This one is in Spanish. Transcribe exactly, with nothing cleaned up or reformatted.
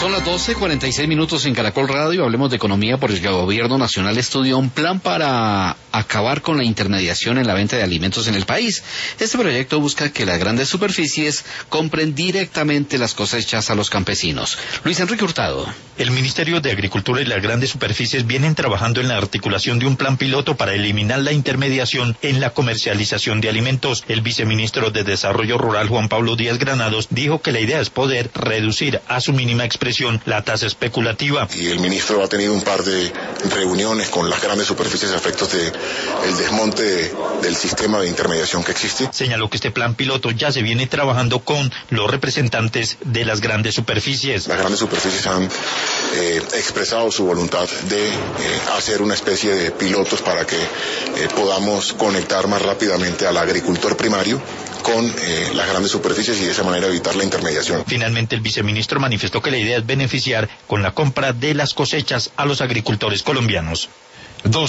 Son las doce cuarenta y seis minutos en Caracol Radio. Hablemos de economía porque el gobierno nacional estudia un plan para acabar con la intermediación en la venta de alimentos en el país. Este proyecto busca que las grandes superficies compren directamente las cosechas a los campesinos. Luis Enrique Hurtado. El Ministerio de Agricultura y las grandes superficies vienen trabajando en la articulación de un plan piloto para eliminar la intermediación en la comercialización de alimentos. El viceministro de Desarrollo Rural, Juan Pablo Díaz Granados, dijo que la idea es poder reducir a su mínima expresión la tasa especulativa. Y el ministro ha tenido un par de reuniones con las grandes superficies a efectos de el desmonte de, del sistema de intermediación que existe. Señaló que este plan piloto ya se viene trabajando con los representantes de las grandes superficies. Las grandes superficies han eh, expresado su voluntad de eh, hacer una especie de pilotos para que eh, podamos conectar más rápidamente al agricultor primario con eh, las grandes superficies y de esa manera evitar la intermediación. Finalmente, el viceministro manifestó que la idea es beneficiar con la compra de las cosechas a los agricultores colombianos.